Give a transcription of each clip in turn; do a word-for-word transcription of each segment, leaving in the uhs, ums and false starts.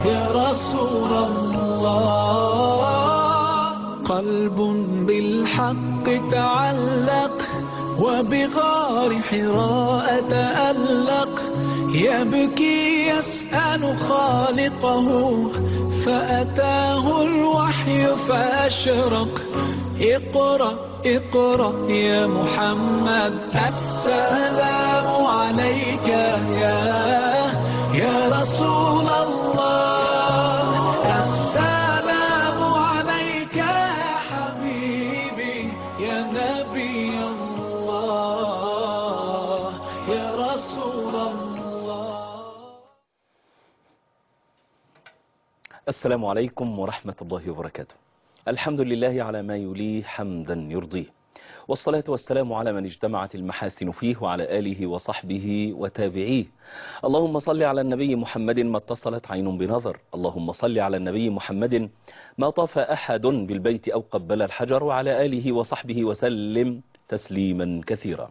يا رسول الله، قلب بالحق تعلق وبغار حراء تألق، يبكي يسأل خالقه فأتاه الوحي فأشرق. اقرأ اقرأ يا محمد، السلام عليك يا يا رسول الله، السلام عليك يا حبيبي يا نبي الله يا رسول الله. السلام عليكم ورحمة الله وبركاته. الحمد لله على ما يليه حمدا يرضيه، والصلاة والسلام على من اجتمعت المحاسن فيه وعلى آله وصحبه وتابعيه. اللهم صل على النبي محمد ما اتصلت عين بنظر، اللهم صل على النبي محمد ما طاف أحد بالبيت أو قبل الحجر، وعلى آله وصحبه وسلم تسليما كثيرا.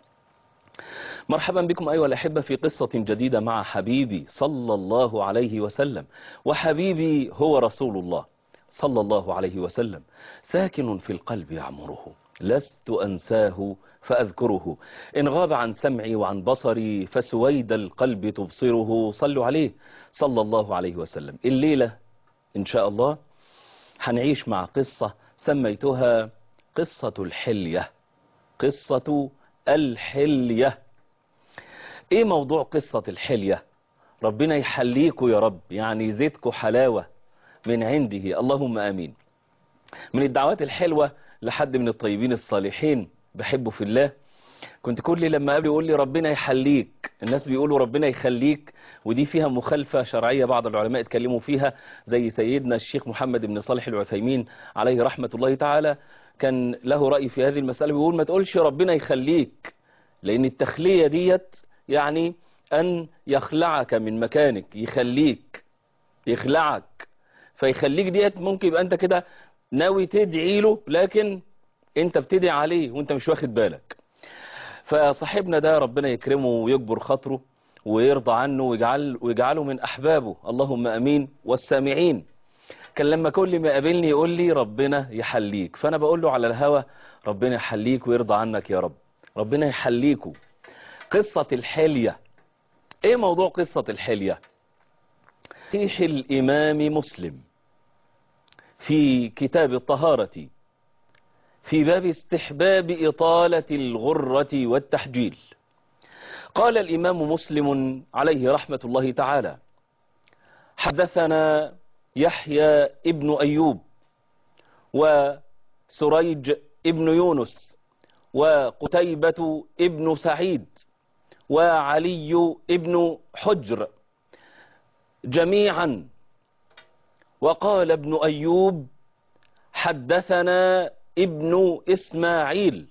مرحبا بكم أيها الأحبة في قصة جديدة مع حبيبي صلى الله عليه وسلم، وحبيبي هو رسول الله صلى الله عليه وسلم، ساكن في القلب يعمره، لست أنساه فأذكره، إن غاب عن سمعي وعن بصري فسويد القلب تبصره. صلوا عليه صلى الله عليه وسلم. الليلة إن شاء الله هنعيش مع قصة سميتها قصة الحلية. قصة الحلية. إيه موضوع قصة الحلية؟ ربنا يحليكوا يا رب، يعني يزيدكوا حلاوة من عنده، اللهم آمين. من الدعوات الحلوة لحد من الطيبين الصالحين بحبه في الله، كنت كل لما قبل يقول لي ربنا يحليك، الناس بيقولوا ربنا يخليك، ودي فيها مخالفة شرعية بعض العلماء اتكلموا فيها، زي سيدنا الشيخ محمد بن صالح العثيمين عليه رحمة الله تعالى، كان له رأي في هذه المسألة، بيقول ما تقولش ربنا يخليك، لأن التخلية ديت يعني أن يخلعك من مكانك، يخليك يخلعك، فيخليك ديت ممكن يبقى أنت كده ناوي تدعي له، لكن أنت بتدعي عليه وأنت مش واخد بالك. فصاحبنا ده ربنا يكرمه ويكبر خاطره ويرضى عنه ويجعل ويجعله من أحبابه، اللهم أمين. والسامعين كان لما كل ما يقابلني يقول لي ربنا يحليك، فأنا بقول له على الهوى ربنا يحليك ويرضى عنك يا رب، ربنا يحليكوا. قصة الحلية. ايه موضوع قصة الحلية؟ صحيح الإمام مسلم في كتاب الطهارة في باب استحباب إطالة الغرة والتحجيل، قال الإمام مسلم عليه رحمة الله تعالى: حدثنا يحيى ابن أيوب وسريج ابن يونس وقتيبة ابن سعيد وعلي ابن حجر جميعا. وقال ابن أيوب: حدثنا ابن إسماعيل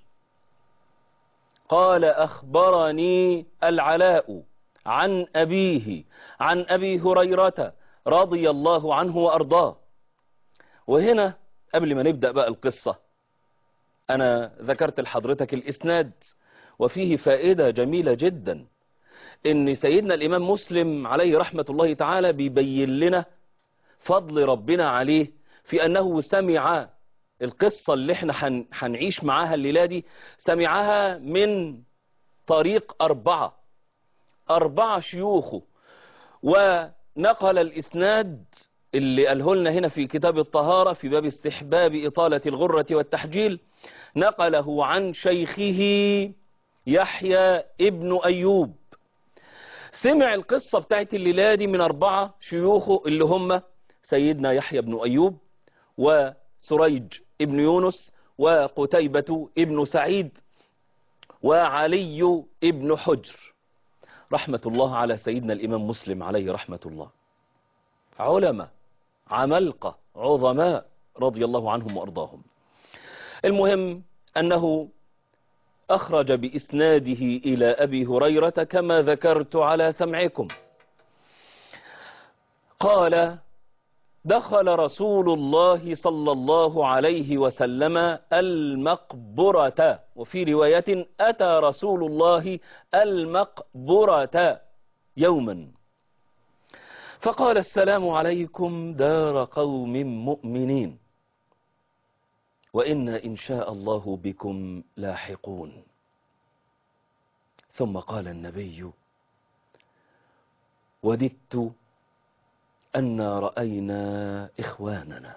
قال أخبرني العلاء عن أبيه عن أبي هريرة رضي الله عنه وأرضاه. وهنا قبل ما نبدأ بقى القصة، أنا ذكرت لحضرتك الإسناد، وفيه فائدة جميلة جدا، إن سيدنا الإمام مسلم عليه رحمة الله تعالى بيبين لنا فضل ربنا عليه في أنه سمع القصة اللي احنا هنعيش معاها الليلة دي، سمعها من طريق أربعة أربعة شيوخه، ونقل الإسناد اللي قاله لنا هنا في كتاب الطهارة في باب استحباب إطالة الغرة والتحجيل، نقله عن شيخه يحيى ابن أيوب. سمع القصة بتاعت الليلة دي من أربعة شيوخه اللي هم سيدنا يحيى بن أيوب وسريج ابن يونس وقتيبة ابن سعيد وعلي ابن حجر، رحمة الله على سيدنا الإمام مسلم عليه رحمة الله. علماء عمالقة عظماء رضي الله عنهم وأرضاهم. المهم أنه أخرج بإسناده إلى أبي هريرة كما ذكرت على سمعكم، قال: دخل رسول الله صلى الله عليه وسلم المقبرة، وفي رواية أتى رسول الله المقبرة يوما، فقال السلام عليكم دار قوم مؤمنين وإنا إن شاء الله بكم لاحقون. ثم قال النبي وددت أنا رأينا إخواننا.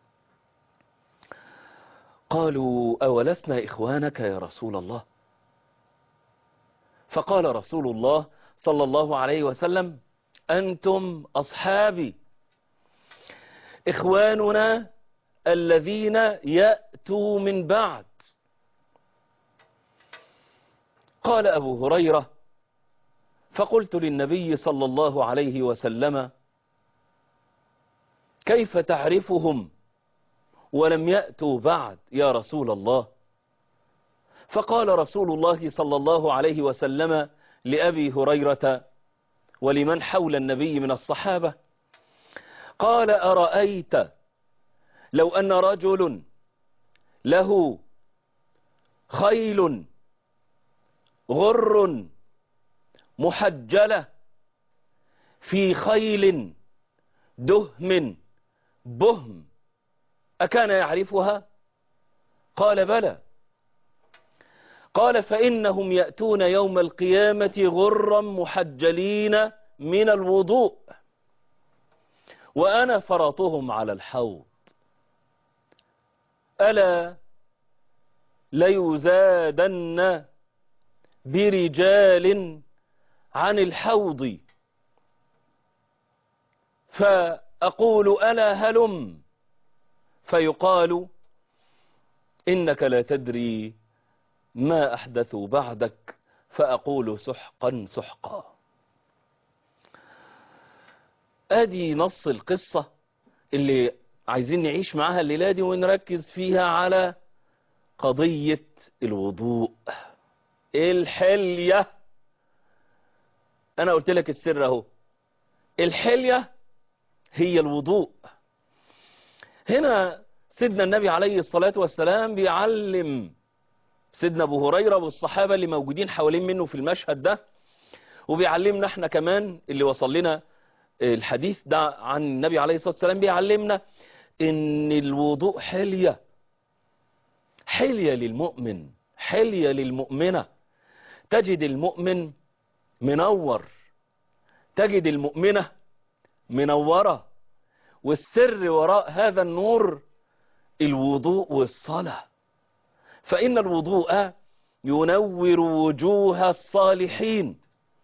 قالوا أولسنا إخوانك يا رسول الله؟ فقال رسول الله صلى الله عليه وسلم أنتم أصحابي إخواننا الذين يأتوا من بعد. قال أبو هريرة فقلت للنبي صلى الله عليه وسلم كيف تعرفهم ولم يأتوا بعد يا رسول الله؟ فقال رسول الله صلى الله عليه وسلم لأبي هريرة ولمن حول النبي من الصحابة قال أرأيت لو أن رجل له خيل غر محجلة في خيل دهم بهم أكان يعرفها؟ قال بلى. قال فإنهم يأتون يوم القيامة غرا محجلين من الوضوء وأنا فرطهم على الحوض ألا ليزادن برجال عن الحوض فأقول ألا هلم فيقال إنك لا تدري ما أحدثوا بعدك فأقول سحقا سحقا. أدي نص القصة اللي عايزين نعيش معاها الليلة دي ونركز فيها على قضية الوضوء. الحلية أنا قلت لك السر أهو، الحلية هي الوضوء. هنا سيدنا النبي عليه الصلاة والسلام بيعلم سيدنا أبو هريرة والصحابة اللي موجودين حوالين منه في المشهد ده، وبيعلمنا احنا كمان اللي وصل لنا الحديث ده عن النبي عليه الصلاة والسلام، بيعلمنا ان الوضوء حلية، حلية للمؤمن، حلية للمؤمنة. تجد المؤمن منور، تجد المؤمنة منورة، والسر وراء هذا النور الوضوء والصلاة. فإن الوضوء ينور وجوه الصالحين.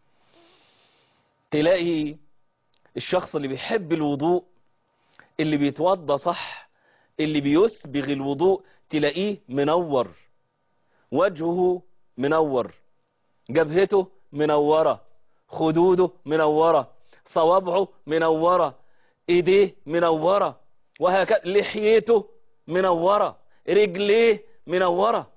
تلاقي الشخص اللي بيحب الوضوء، اللي بيتوضى صح، اللي بيسبغ الوضوء، تلاقيه منور، وجهه منور، جبهته منورة، خدوده منورة، صوابعه منورة، ايديه منورة، وهكذا لحيته منورة، رجليه منورة.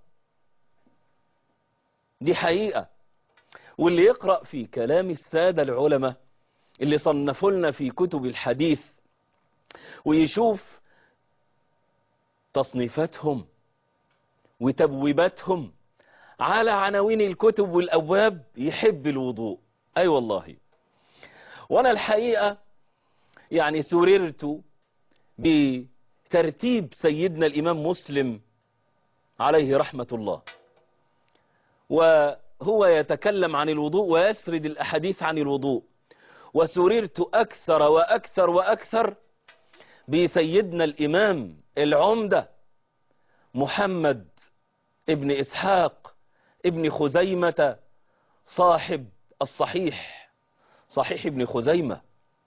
دي حقيقة. واللي يقرأ في كلام السادة العلماء اللي صنفوا لنا في كتب الحديث ويشوف تصنيفاتهم وتبويباتهم على عناوين الكتب والأبواب يحب الوضوء. أي أيوة والله. وأنا الحقيقة يعني سررت بترتيب سيدنا الإمام مسلم عليه رحمة الله، وهو يتكلم عن الوضوء ويسرد الأحاديث عن الوضوء، وسررت أكثر وأكثر وأكثر بسيدنا الإمام العمدة محمد ابن إسحاق ابن خزيمة صاحب الصحيح، صحيح ابن خزيمة.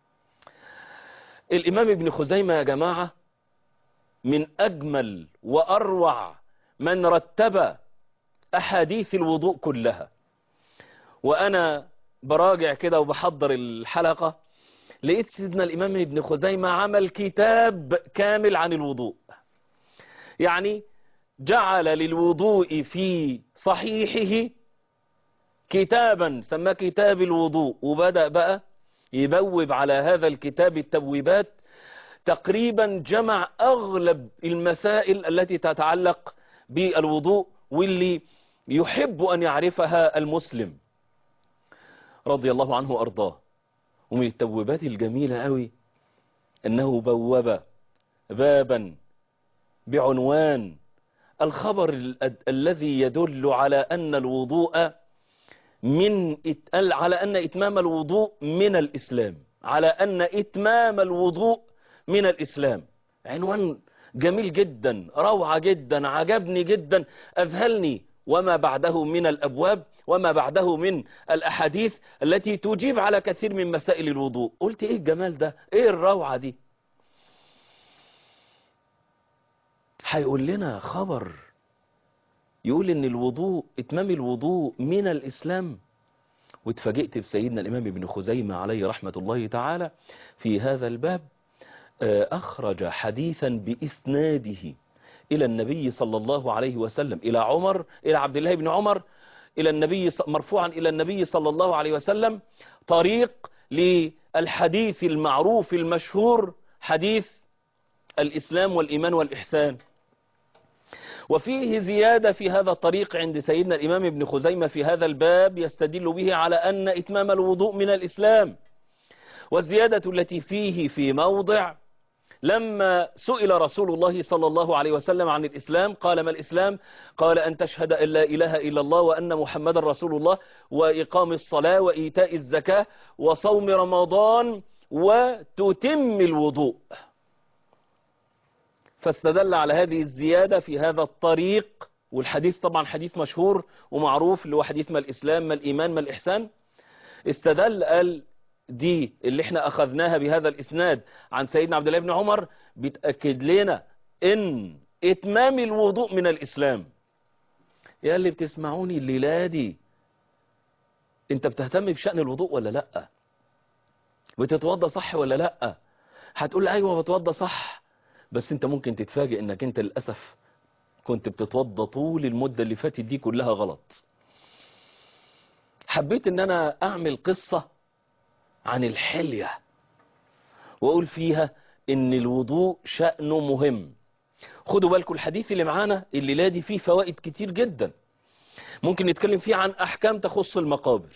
الإمام ابن خزيمة يا جماعة من أجمل وأروع من رتب أحاديث الوضوء كلها. وأنا براجع كده وبحضر الحلقة لقيت سيدنا الإمام ابن خزيمة عمل كتاب كامل عن الوضوء، يعني جعل للوضوء في صحيحه كتابا سماه كتاب الوضوء، وبدأ بقى يبوب على هذا الكتاب التبويبات. تقريبا جمع أغلب المسائل التي تتعلق بالوضوء واللي يحب أن يعرفها المسلم رضي الله عنه وأرضاه. ومن التبويبات الجميلة قوي أنه بوب بابا بعنوان الخبر ال الذي يدل على أن الوضوء من على أن إتمام الوضوء من الإسلام، على أن إتمام الوضوء من الإسلام. عنوان جميل جدا، روعة جدا، عجبني جدا، أذهلني، وما بعده من الأبواب وما بعده من الأحاديث التي تجيب على كثير من مسائل الوضوء. قلت إيه الجمال ده، إيه الروعة دي. هيقول لنا خبر يقول إن الوضوء إتمام الوضوء من الإسلام. واتفاجئت بسيدنا الإمام ابن خزيمة عليه رحمة الله تعالى في هذا الباب أخرج حديثا بإسناده إلى النبي صلى الله عليه وسلم، إلى عمر، إلى عبد الله بن عمر، إلى النبي مرفوعا إلى النبي صلى الله عليه وسلم، طريق للحديث المعروف المشهور، حديث الإسلام والإيمان والإحسان. وفيه زيادة في هذا الطريق عند سيدنا الإمام ابن خزيمة في هذا الباب يستدل به على أن إتمام الوضوء من الإسلام. والزيادة التي فيه في موضع لما سئل رسول الله صلى الله عليه وسلم عن الإسلام قال: ما الإسلام؟ قال: أن تشهد أن لا إله إلا الله وأن محمد رسول الله وإقام الصلاة وإيتاء الزكاة وصوم رمضان وتتم الوضوء. فاستدل على هذه الزيادة في هذا الطريق، والحديث طبعا حديث مشهور ومعروف اللي هو حديث ما الإسلام ما الإيمان ما الإحسان. استدل قال دي اللي احنا أخذناها بهذا الإسناد عن سيدنا عبد الله بن عمر بتأكد لنا إن إتمام الوضوء من الإسلام. يا اللي بتسمعوني الليلة دي، انت بتهتم بشأن الوضوء ولا لأ؟ بتتوضى صح ولا لأ؟ هتقول أيوة بتوضى صح، بس انت ممكن تتفاجئ انك انت للأسف كنت بتتوضى طول المدة اللي فاتت دي كلها غلط. حبيت ان انا اعمل قصة عن الحلية واقول فيها ان الوضوء شأنه مهم. خدوا بالكم الحديث اللي معانا الليلة دي فيه فوائد كتير جدا. ممكن نتكلم فيه عن احكام تخص المقابر،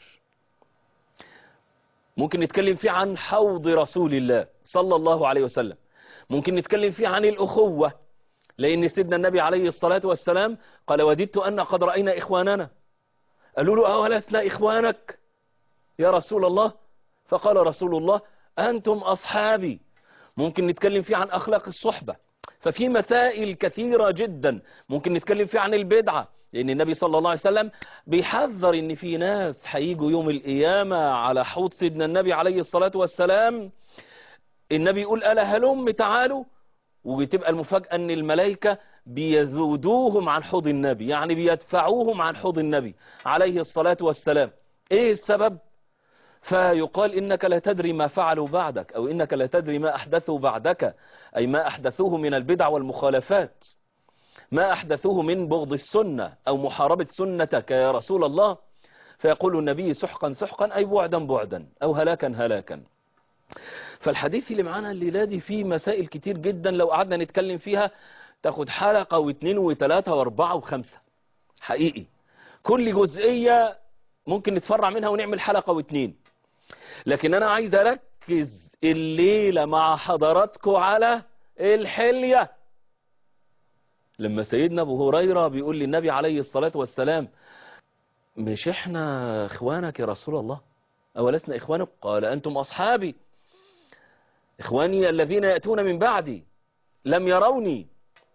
ممكن نتكلم فيه عن حوض رسول الله صلى الله عليه وسلم، ممكن نتكلم فيه عن الأخوة، لأن سيدنا النبي عليه الصلاة والسلام قال: وددت أن قد رأينا إخواننا. قالوا له: أولسنا إخوانك يا رسول الله؟ فقال رسول الله: أنتم أصحابي. ممكن نتكلم فيه عن أخلاق الصحبة. ففي مسائل كثيرة جدا ممكن نتكلم فيه عن البدعة، لأن النبي صلى الله عليه وسلم بيحذر إن في ناس هيجوا يوم القيامة على حوض سيدنا النبي عليه الصلاة والسلام. النبي يقول: ألا هلم تعالوا، وبتبقى المفاجأة أن الملائكة بيزودوهم عن حوض النبي، يعني بيدفعوهم عن حوض النبي عليه الصلاة والسلام. إيه السبب؟ فيقال: إنك لا تدري ما فعلوا بعدك، أو إنك لا تدري ما أحدثوا بعدك، أي ما أحدثوه من البدع والمخالفات، ما أحدثوه من بغض السنة أو محاربة سنتك يا رسول الله. فيقول النبي: سحقا سحقا، أي بعدا بعدا، أو هلاكا هلاكا. فالحديث اللي معانا الليلة دي فيه مسائل كتير جدا، لو قعدنا نتكلم فيها تاخد حلقة واثنين وثلاثة واربعة وخمسة حقيقي. كل جزئية ممكن نتفرع منها ونعمل حلقة واثنين، لكن أنا عايز أركز الليلة مع حضراتكم على الحلية. لما سيدنا أبو هريرة بيقول للنبي عليه الصلاة والسلام: مش إحنا إخوانك يا رسول الله؟ أولسنا إخوانك؟ قال: أنتم أصحابي، إخواني الذين يأتون من بعدي لم يروني.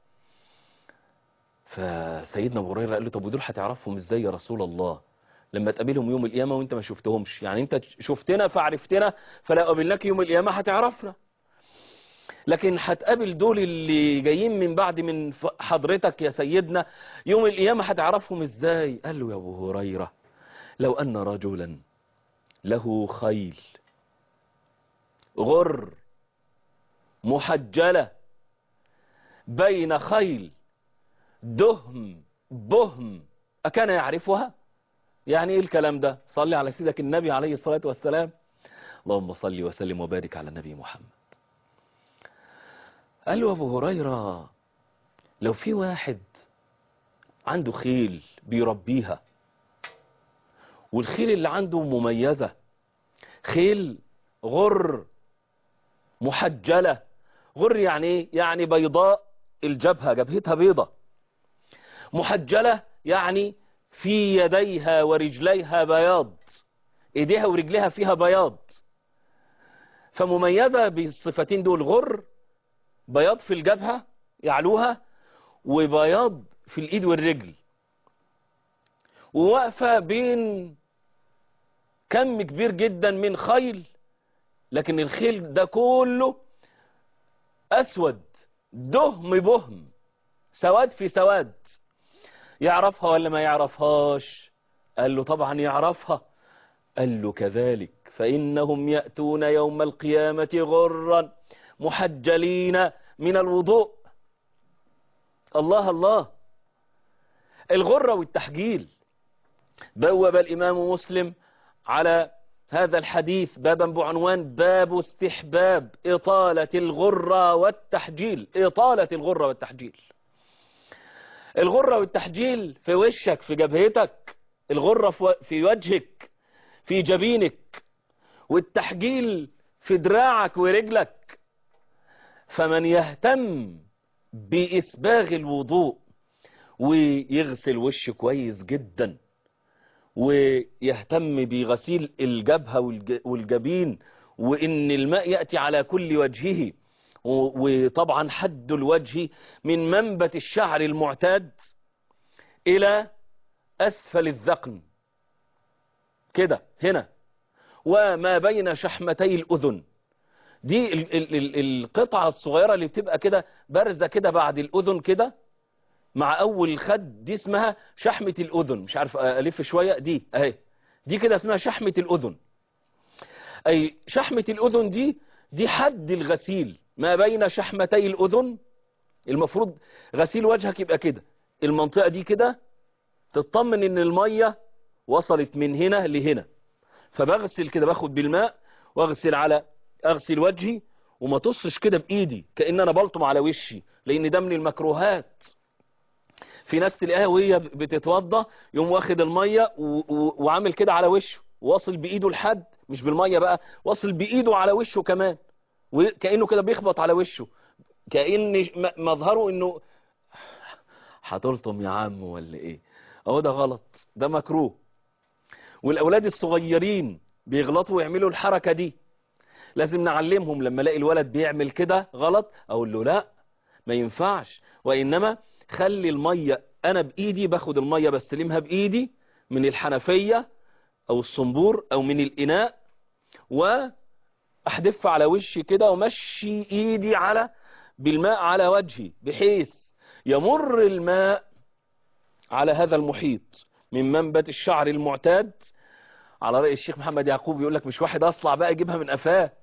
فسيدنا أبو هريرة قال له: طب ودول هتعرفهم إزاي يا رسول الله لما تقابلهم يوم القيامة وانت ما شفتهمش؟ يعني انت شفتنا فعرفتنا، فلو قابلناك يوم القيامة هتعرفنا، لكن هتقابل دول اللي جايين من بعد من حضرتك يا سيدنا يوم القيامة هتعرفهم إزاي؟ قال له: يا أبو هريرة، لو أن رجلا له خيل غر محجلة بين خيل دهم بهم أكان يعرفها؟ يعني ايه الكلام ده؟ صلي على سيدك النبي عليه الصلاة والسلام. اللهم صل وسلم وبارك على النبي محمد. قال له أبو هريرة: لو في واحد عنده خيل بيربيها، والخيل اللي عنده مميزة، خيل غر محجلة. غر يعني ايه؟ يعني بيضاء الجبهة، جبهتها بيضة. محجلة يعني في يديها ورجليها بياض، ايديها ورجليها فيها بياض. فمميزة بالصفتين دول، غر بياض في الجبهة يعلوها وبياض في الايد والرجل، وواقفة بين كم كبير جدا من خيل، لكن الخيل ده كله اسود دهم بهم، سواد في سواد. يعرفها ولا ما يعرفهاش؟ قال له طبعا يعرفها. قال له كذلك فإنهم يأتون يوم القيامة غرا محجلين من الوضوء. الله الله. الغرة والتحجيل. بوب الإمام مسلم على هذا الحديث بابا بعنوان باب استحباب إطالة الغرة والتحجيل. إطالة الغرة والتحجيل. الغرة والتحجيل في وشك، في جبهتك، الغرة في وجهك، في جبينك، والتحجيل في دراعك ورجلك. فمن يهتم بإسباغ الوضوء ويغسل وشه كويس جدا، ويهتم بغسيل الجبهة والجبين، وإن الماء يأتي على كل وجهه، وطبعا حد الوجه من منبت الشعر المعتاد إلى أسفل الذقن كده هنا، وما بين شحمتي الأذن. دي ال ال ال القطعة الصغيرة اللي بتبقى كده بارزة كده بعد الأذن كده مع أول الخد، دي اسمها شحمة الأذن. مش عارف ألف شوية، دي أهي، دي كده اسمها شحمة الأذن. أي شحمة الأذن دي دي حد الغسيل ما بين شحمتي الأذن. المفروض غسيل وجهك يبقى كده، المنطقة دي كده تطمن ان المية وصلت من هنا لهنا. فبغسل كده، باخد بالماء واغسل على اغسل وجهي، وما تصش كده بايدي كأن انا بلطم على وشي، لان ده من المكروهات. في ناس تلاقيها وهي بتتوضى يوم واخد المية وعامل كده على وشه، واصل بايده لحد، مش بالمية بقى، واصل بايده على وشه كمان، وكأنه كده بيخبط على وشه، كأن مظهره انه هتلطم يا عم ولا ايه. اهو ده غلط، ده مكروه. والاولاد الصغيرين بيغلطوا ويعملوا الحركة دي، لازم نعلمهم. لما الاقي الولد بيعمل كده غلط اقول له لا، ما ينفعش، وانما خلي المية، انا بايدي باخد المية بستلمها بايدي من الحنفية او الصنبور او من الاناء، واحدف على وشي كده ومشي ايدي على بالماء على وجهي، بحيث يمر الماء على هذا المحيط من منبت الشعر المعتاد. على رأي الشيخ محمد يعقوب يقول لك مش واحد اصلع بقى يجيبها من قفاه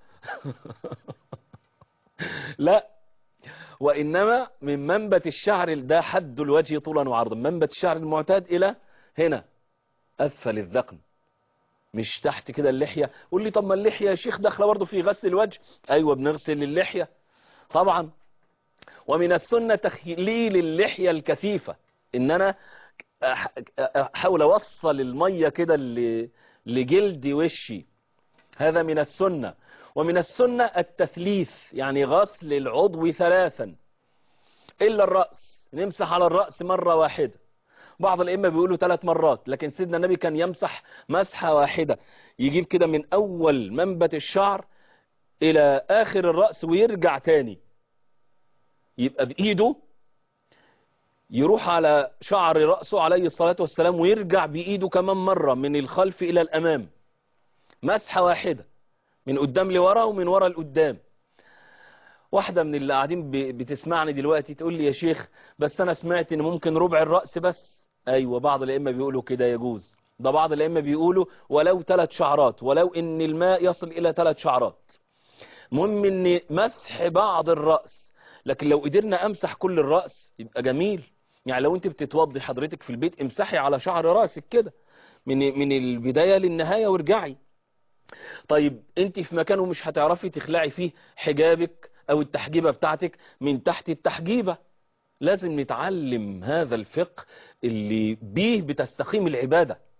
لا، وإنما من منبت الشعر، ده حد الوجه طولا وعرضا، منبت الشعر المعتاد إلى هنا أسفل الذقن، مش تحت كده اللحية. قول لي طب ما اللحية يا شيخ داخله برضه في غسل الوجه. أيوة بنغسل اللحية طبعا. ومن السنة تخليل اللحية الكثيفة، إن أنا أحاول أوصل المية كده لجلد وشي، هذا من السنة. ومن السنة التثليث، يعني غسل العضو ثلاثا إلا الرأس، نمسح على الرأس مرة واحدة. بعض الأئمة بيقولوا ثلاث مرات، لكن سيدنا النبي كان يمسح مسحة واحدة، يجيب كده من أول منبت الشعر إلى آخر الرأس ويرجع تاني، يبقى بإيده يروح على شعر رأسه عليه الصلاة والسلام، ويرجع بإيده كمان مرة من الخلف إلى الأمام، مسحة واحدة من قدام لورا ومن ورا لقدام. واحدة من اللي قاعدين بتسمعني دلوقتي تقول لي يا شيخ بس أنا سمعت إن ممكن ربع الرأس بس. أيوة بعض الأئمة بيقولوا كده يجوز، ده بعض الأئمة بيقولوا ولو ثلاث شعرات، ولو إن الماء يصل إلى ثلاث شعرات. المهم إن مسح بعض الرأس، لكن لو قدرنا أمسح كل الرأس يبقى جميل. يعني لو أنت بتتوضي حضرتك في البيت امسحي على شعر رأسك كده من من البداية للنهاية وارجعي. طيب انت في مكان ومش هتعرفي تخلعي فيه حجابك او التحجيبة بتاعتك من تحت التحجيبة، لازم نتعلم هذا الفقه اللي بيه بتستقيم العبادة.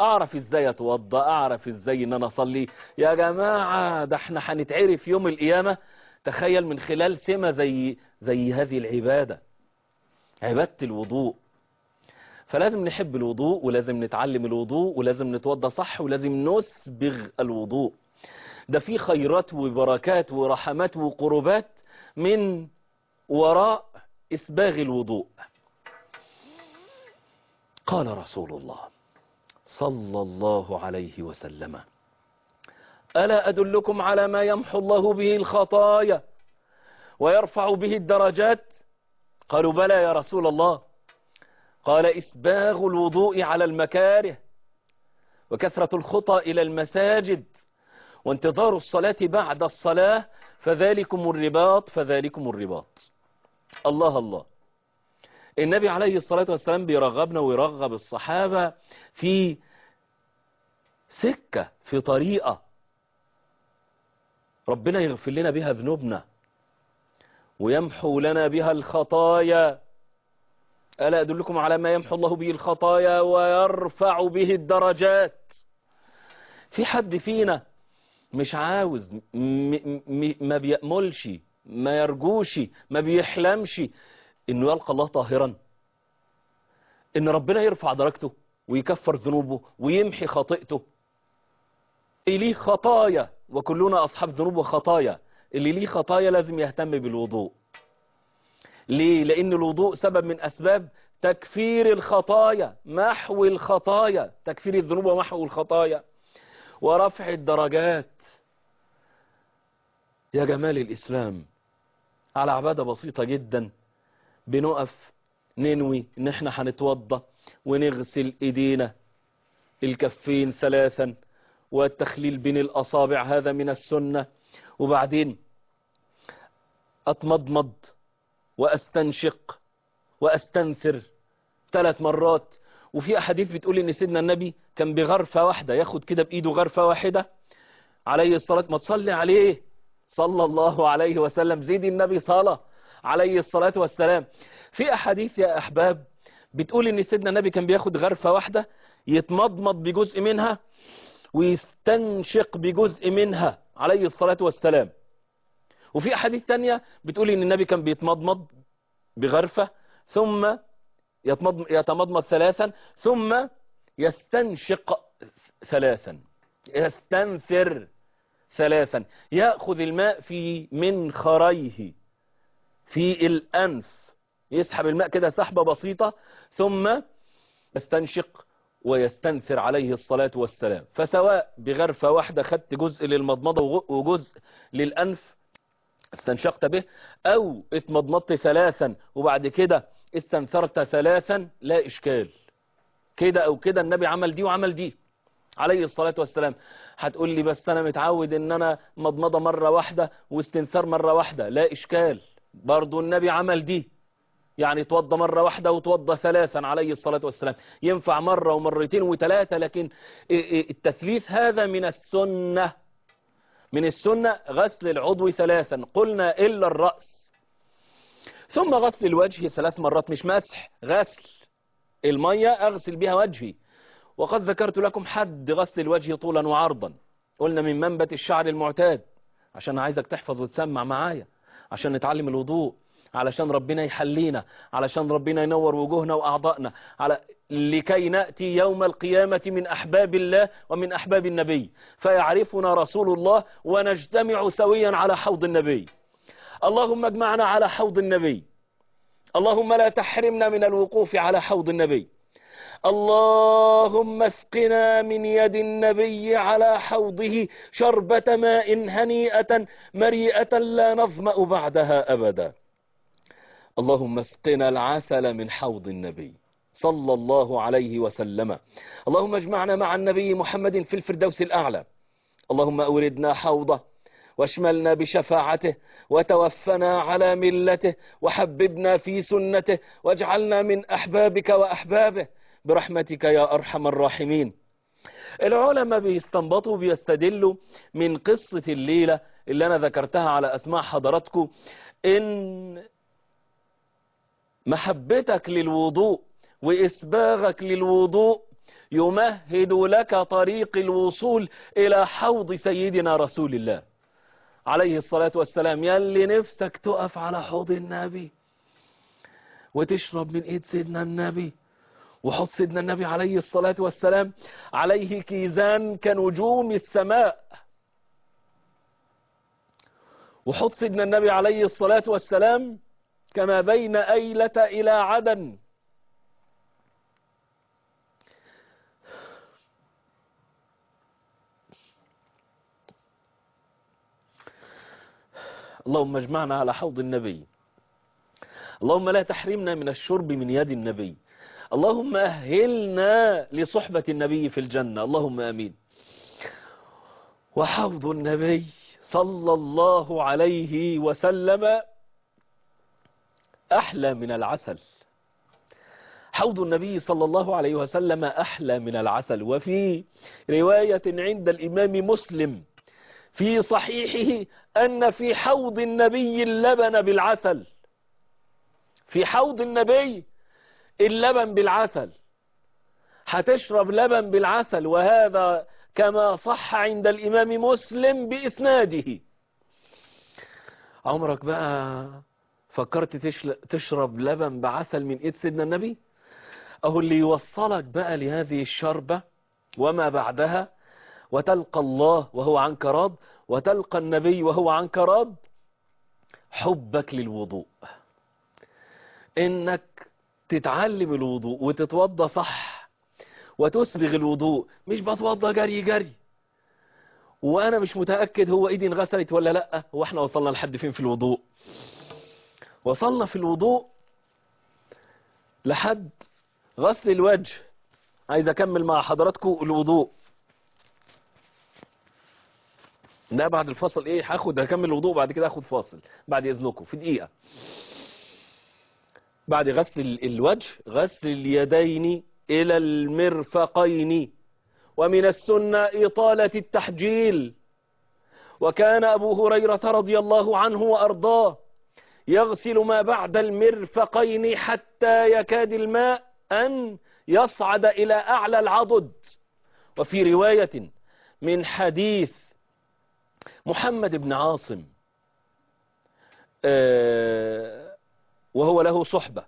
اعرف ازاي اتوضى، اعرف ازاي ان انا اصلي. يا جماعة ده احنا هنتعرف يوم القيامة، تخيل، من خلال سمة زي زي هذه العبادة، عبادة الوضوء. فلازم نحب الوضوء، ولازم نتعلم الوضوء، ولازم نتوضى صح، ولازم نسبغ الوضوء. ده في خيرات وبركات ورحمات وقربات من وراء إسباغ الوضوء. قال رسول الله صلى الله عليه وسلم: ألا أدلكم على ما يمحو الله به الخطايا ويرفع به الدرجات؟ قالوا بلى يا رسول الله. قال: إسباغ الوضوء على المكاره، وكثرة الخطى إلى المساجد، وانتظار الصلاة بعد الصلاة، فذلكم الرباط فذلكم الرباط. الله الله. النبي عليه الصلاة والسلام بيرغبنا ويرغب الصحابة في سكة، في طريقة ربنا يغفر لنا بها ذنوبنا ويمحو لنا بها الخطايا. ألا أدلكم على ما يمحو الله به الخطايا ويرفع به الدرجات. في حد فينا مش عاوز، م م ما بيأملش، ما يرجوش، ما بيحلمش انه يلقى الله طاهرا، ان ربنا يرفع درجته ويكفر ذنوبه ويمحي خطيئته؟ إليه خطايا، وكلنا أصحاب ذنوب وخطايا. اللي ليه خطايا لازم يهتم بالوضوء. ليه؟ لأن الوضوء سبب من أسباب تكفير الخطايا، محو الخطايا، تكفير الذنوب ومحو الخطايا ورفع الدرجات. يا جمال الإسلام، على عبادة بسيطة جدا بنقف ننوي ان احنا هنتوضى ونغسل ايدينا الكفين ثلاثا، والتخليل بين الأصابع هذا من السنة، وبعدين أتمضمض وأستنشق وأستنثر ثلاث مرات. وفي أحاديث بتقول إن سيدنا النبي كان بغرفة واحدة، ياخد كده بإيده غرفة واحدة عليه الصلاة، ما تصلي عليه صلى الله عليه وسلم، زيد النبي صلاة عليه الصلاة والسلام. في أحاديث يا أحباب بتقول إن سيدنا النبي كان بياخد غرفة واحدة، يتمضمض بجزء منها ويستنشق بجزء منها عليه الصلاة والسلام. وفي أحاديث تانية بتقول إن النبي كان بيتمضمض بغرفة، ثم يتمضمض ثلاثا، ثم يستنشق ثلاثا، يستنثر ثلاثا، يأخذ الماء في منخريه في الأنف، يسحب الماء كده سحبة بسيطة، ثم يستنشق ويستنثر عليه الصلاة والسلام. فسواء بغرفة واحدة خدت جزء للمضمضة وجزء للأنف استنشقت به، أو اتمضمضت ثلاثا وبعد كده استنثرت ثلاثا، لا إشكال، كده أو كده النبي عمل دي وعمل دي عليه الصلاة والسلام. هتقول لي بس أنا متعود إن أنا مضمضة مرة واحدة واستنثار مرة واحدة، لا إشكال، برضو النبي عمل دي، يعني توضى مرة واحدة وتوضى ثلاثا عليه الصلاة والسلام، ينفع مرة ومرتين وثلاثة، لكن التثليث هذا من السنة، من السنة غسل العضو ثلاثا، قلنا إلا الرأس، ثم غسل الوجه ثلاث مرات، مش مسح، غسل المية أغسل بها وجهي. وقد ذكرت لكم حد غسل الوجه طولا وعرضا، قلنا من منبت الشعر المعتاد، عشان عايزك تحفظ وتسمع معايا، عشان نتعلم الوضوء، علشان ربنا يحلينا، علشان ربنا ينور وجوهنا وأعضائنا، على لكي نأتي يوم القيامة من أحباب الله ومن أحباب النبي، فيعرفنا رسول الله ونجتمع سويا على حوض النبي. اللهم اجمعنا على حوض النبي، اللهم لا تحرمنا من الوقوف على حوض النبي، اللهم اسقنا من يد النبي على حوضه شربة ماء هنيئة مريئة لا نظمأ بعدها أبدا. اللهم اسقنا العسل من حوض النبي صلى الله عليه وسلم. اللهم اجمعنا مع النبي محمد في الفردوس الأعلى. اللهم أوردنا حوضه واشملنا بشفاعته وتوفنا على ملته وحببنا في سنته واجعلنا من أحبابك وأحبابه برحمتك يا أرحم الراحمين. العلماء بيستنبطوا بيستدلوا من قصة الليلة اللي أنا ذكرتها على أسماع حضراتكم، إن محبتك للوضوء وإسباغك للوضوء يمهد لك طريق الوصول إلى حوض سيدنا رسول الله عليه الصلاة والسلام. يلي نفسك تقف على حوض النبي وتشرب من ايد سيدنا النبي، وحط سيدنا النبي عليه الصلاة والسلام عليه كيزان كنجوم السماء، وحط سيدنا النبي عليه الصلاة والسلام كما بين أيلة إلى عدن. اللهم اجمعنا على حوض النبي، اللهم لا تحرمنا من الشرب من يد النبي، اللهم أهلنا لصحبة النبي في الجنة، اللهم آمين. وحوض النبي صلى الله عليه وسلم أحلى من العسل. حوض النبي صلى الله عليه وسلم أحلى من العسل. وفي رواية عند الإمام مسلم في صحيحه أن في حوض النبي اللبن بالعسل. في حوض النبي اللبن بالعسل، هتشرب لبن بالعسل، وهذا كما صح عند الإمام مسلم بإسناده. عمرك بقى فكرت تشرب لبن بعسل من إيد سيدنا النبي؟ أهو اللي يوصلك بقى لهذه الشربة وما بعدها، وتلقى الله وهو عنك راض، وتلقى النبي وهو عنك راض، حبك للوضوء، إنك تتعلم الوضوء وتتوضى صح وتسبغ الوضوء، مش بتوضى جري جري وانا مش متأكد هو ايدي انغسلت ولا لا. هو احنا وصلنا لحد فين في الوضوء؟ وصلنا في الوضوء لحد غسل الوجه. عايز اكمل مع حضراتكم الوضوء ده بعد الفصل. ايه هاخد هكمل الوضوء بعد كده هاخد فاصل بعد اذنكم في دقيقة. بعد غسل الوجه غسل اليدين الى المرفقين، ومن السنة إطالة التحجيل. وكان أبو هريرة رضي الله عنه وأرضاه يغسل ما بعد المرفقين حتى يكاد الماء أن يصعد إلى أعلى العضد. وفي رواية من حديث محمد بن عاصم وهو له صحبة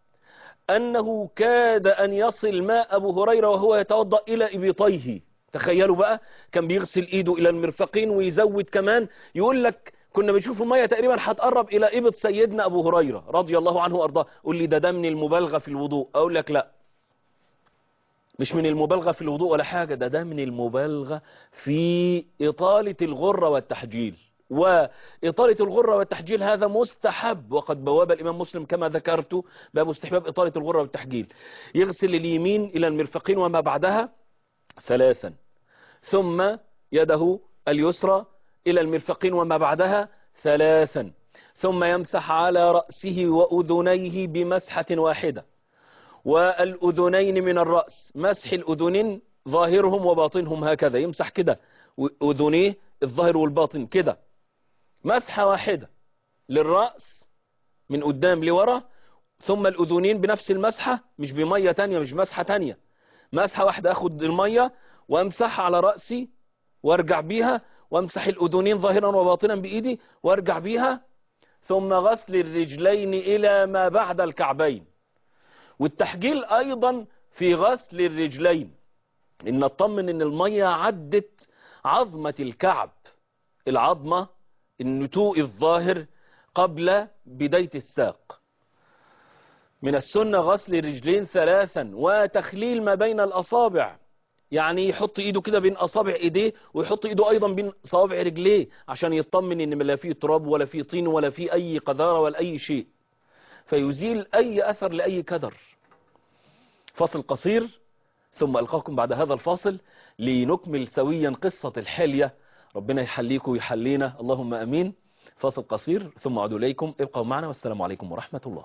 أنه كاد أن يصل ماء أبو هريرة وهو يتوضأ إلى إبطيه. تخيلوا بقى، كان بيغسل إيده إلى المرفقين ويزود كمان. يقول لك كنا بنشوف المية تقريبا هتقرب إلى إبط سيدنا أبو هريرة رضي الله عنه وأرضاه. قول لي ده ده من المبالغة في الوضوء؟ أقول لك لا، مش من المبالغة في الوضوء ولا حاجة، ده ده من المبالغة في إطالة الغرة والتحجيل. وإطالة الغرة والتحجيل هذا مستحب، وقد بواب الإمام مسلم كما ذكرت باب استحباب إطالة الغرة والتحجيل. يغسل اليمين إلى المرفقين وما بعدها ثلاثا، ثم يده اليسرى إلى المرفقين وما بعدها ثلاثا، ثم يمسح على رأسه وأذنيه بمسحة واحدة. والأذنين من الرأس، مسح الأذنين ظاهرهم وباطنهم هكذا، يمسح كده أذنيه الظاهر والباطن كده، مسحة واحدة للرأس من قدام لورا، ثم الأذنين بنفس المسحة، مش بمية تانية، مش مسحة تانية، مسحة واحدة. أخد المية وامسح على رأسي وارجع بيها، وامسح الأذنين ظاهرا وباطنا بإيدي وارجع بيها، ثم غسل الرجلين إلى ما بعد الكعبين. والتحجيل أيضا في غسل الرجلين، إن نطمن إن المية عدت عظمة الكعب، العظمة النتوء الظاهر قبل بداية الساق. من السنة غسل الرجلين ثلاثا، وتخليل ما بين الأصابع، يعني يحط ايده كده بين أصابع ايديه، ويحط ايده أيضا بين صوابع رجليه، عشان يطمن إن لا فيه تراب ولا فيه طين ولا فيه أي قذارة ولا أي شيء، فيزيل أي أثر لأي كدر. فاصل قصير ثم ألقاكم بعد هذا الفاصل لنكمل سويا قصة الحلية. ربنا يحليكم ويحلينا، اللهم أمين. فاصل قصير ثم أعود إليكم، ابقوا معنا والسلام عليكم ورحمة الله.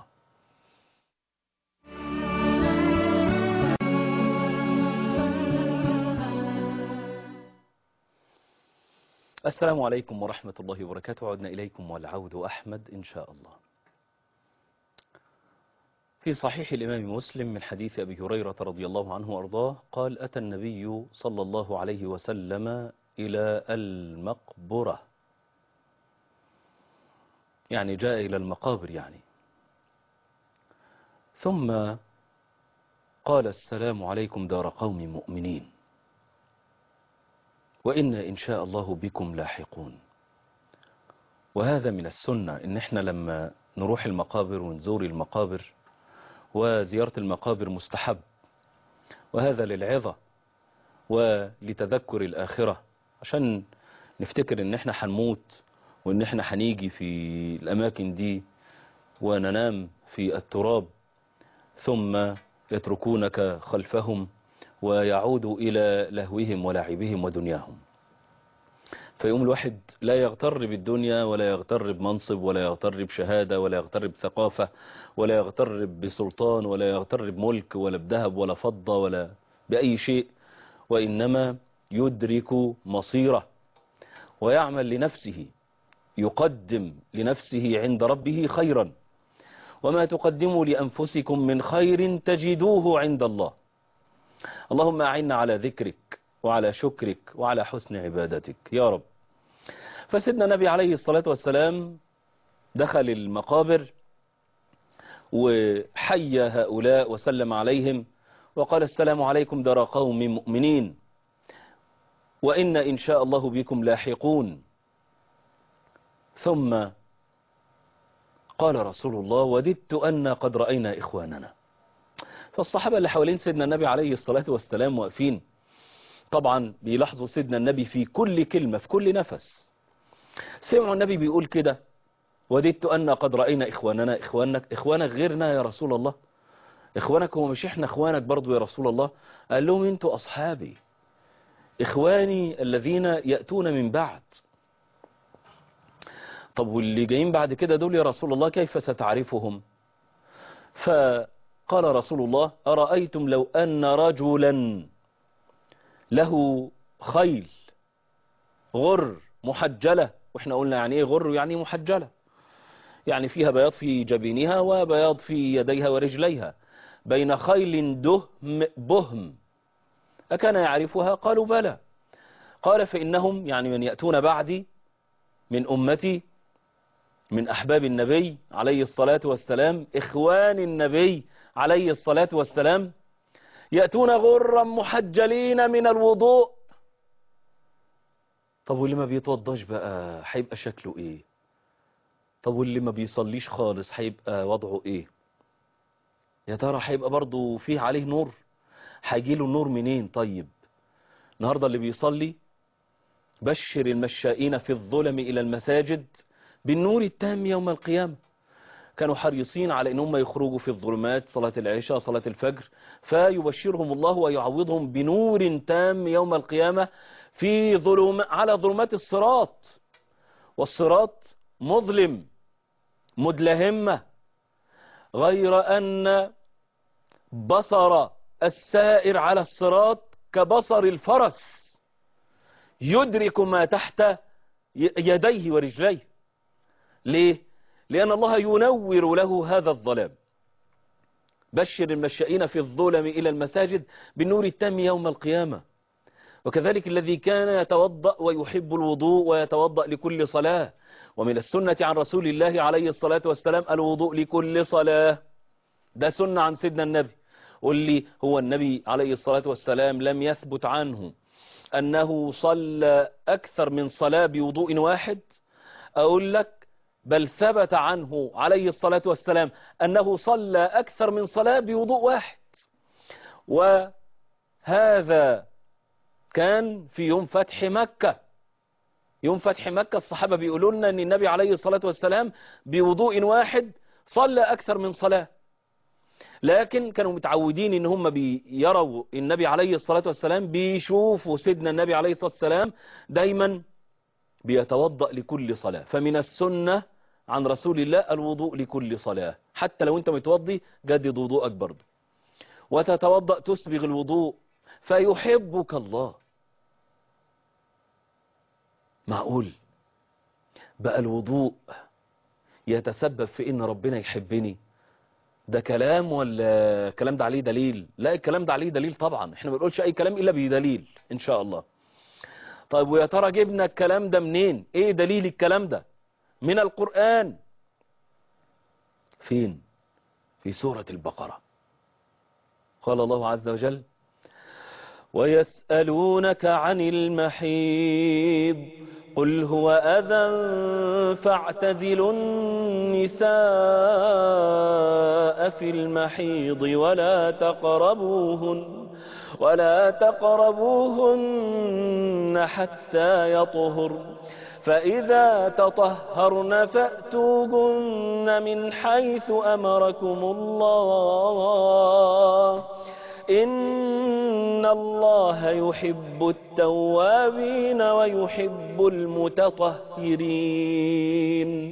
السلام عليكم ورحمة الله وبركاته. عدنا إليكم والعود أحمد إن شاء الله. في صحيح الإمام مسلم من حديث أبي هريرة رضي الله عنه وأرضاه قال أتى النبي صلى الله عليه وسلم إلى المقبرة، يعني جاء إلى المقابر يعني، ثم قال السلام عليكم دار قوم مؤمنين وإنا إن شاء الله بكم لاحقون. وهذا من السنة إن إحنا لما نروح المقابر ونزور المقابر، وزيارة المقابر مستحب، وهذا للعظة ولتذكر الآخرة، عشان نفتكر إن إحنا هنموت وإن إحنا هنيجي في الأماكن دي وننام في التراب ثم يتركونك خلفهم ويعودوا إلى لهوهم ولعبهم ودنياهم. فيوم الواحد لا يغتر بالدنيا ولا يغتر بمنصب ولا يغتر بشهادة ولا يغتر بثقافة ولا يغتر بسلطان ولا يغتر بملك ولا بذهب ولا فضة ولا بأي شيء، وإنما يدرك مصيره ويعمل لنفسه، يقدم لنفسه عند ربه خيرا، وما تقدموا لأنفسكم من خير تجدوه عند الله. اللهم أعنا على ذكرك وعلى شكرك وعلى حسن عبادتك يا رب. فسيدنا النبي عليه الصلاة والسلام دخل المقابر وحيى هؤلاء وسلم عليهم وقال السلام عليكم دار قوم مؤمنين وإن إن شاء الله بكم لاحقون. ثم قال رسول الله وددت أن قد رأينا إخواننا. فالصحابة اللي حوالين سيدنا النبي عليه الصلاة والسلام واقفين طبعا بيلاحظوا سيدنا النبي في كل كلمة في كل نفس. سمعوا النبي بيقول كده وددت أن قد رأينا إخواننا. إخوانك إخوانك غيرنا يا رسول الله؟ إخوانك هو مش إحنا إخوانك برضو يا رسول الله؟ قال لهم أنتوا أصحابي، إخواني الذين يأتون من بعد. طب واللي جايين بعد كده دول يا رسول الله كيف ستعرفهم؟ فقال رسول الله أرأيتم لو أن رجلا له خيل غر محجلة، وإحنا قلنا يعني إيه غر؟ يعني محجلة، يعني فيها بياض في جبينها وبياض في يديها ورجليها، بين خيل دهم بهم أكان يعرفها؟ قالوا بلى. قال فإنهم يعني من يأتون بعدي من أمتي من أحباب النبي عليه الصلاة والسلام، إخوان النبي عليه الصلاة والسلام، يأتون غرا محجلين من الوضوء. طب واللي ما بيتوضاش بقى هيبقى شكله إيه؟ طب واللي ما بيصليش خالص هيبقى وضعه إيه؟ يا ترى هيبقى برضه فيه عليه نور؟ هيجيله النور منين؟ طيب النهاردة اللي بيصلي بشر المشائين في الظلم إلى المساجد بالنور التام يوم القيامة. كانوا حريصين على ان هم يخرجوا في الظلمات، صلاة العشاء صلاة الفجر، فيبشرهم الله ويعوضهم بنور تام يوم القيامة في ظلم على ظلمات الصراط. والصراط مظلم مدلهمة، غير أن بصر السائر على الصراط كبصر الفرس يدرك ما تحت يديه ورجليه. ليه؟ لأن الله ينور له هذا الظلام. بشر المشائين في الظلم إلى المساجد بالنور التام يوم القيامة. وكذلك الذي كان يتوضأ ويحب الوضوء ويتوضأ لكل صلاة، ومن السنة عن رسول الله عليه الصلاة والسلام الوضوء لكل صلاة، ده سنة عن سيدنا النبي. واللي هو النبي عليه الصلاة والسلام لم يثبت عنه أنه صلى أكثر من صلاة بوضوء واحد، أقول لك بل ثبت عنه عليه الصلاة والسلام أنه صلى أكثر من صلاة بوضوء واحد. وهذا كان في يوم فتح مكة. يوم فتح مكة الصحابة بيقولوا لنا أن النبي عليه الصلاة والسلام بوضوء واحد صلى أكثر من صلاة، لكن كانوا متعودين ان هم بيروا النبي عليه الصلاة والسلام، بيشوفوا سيدنا النبي عليه الصلاة والسلام دايما بيتوضأ لكل صلاة. فمن السنة عن رسول الله الوضوء لكل صلاة، حتى لو انت متوضي جدد وضوءك برضه، وتتوضأ تسبغ الوضوء فيحبك الله. معقول بقى الوضوء يتسبب في ان ربنا يحبني؟ ده كلام ولا الكلام ده عليه دليل؟ لا، الكلام ده عليه دليل طبعا، احنا ما بنقولش اي كلام الا بدليل ان شاء الله. طيب ويا ترى جبنا الكلام ده منين؟ ايه دليل الكلام ده؟ من القرآن. فين؟ في سورة البقرة. قال الله عز وجل: ويسألونك عن المحيض قل هو أذى فاعتزلوا النساء في المحيض ولا تقربوهن ولا تقربوهن حتى يطهرن فإذا تطهرن فأتوهن من حيث أمركم الله إن الله يحب التوابين ويحب المتطهرين.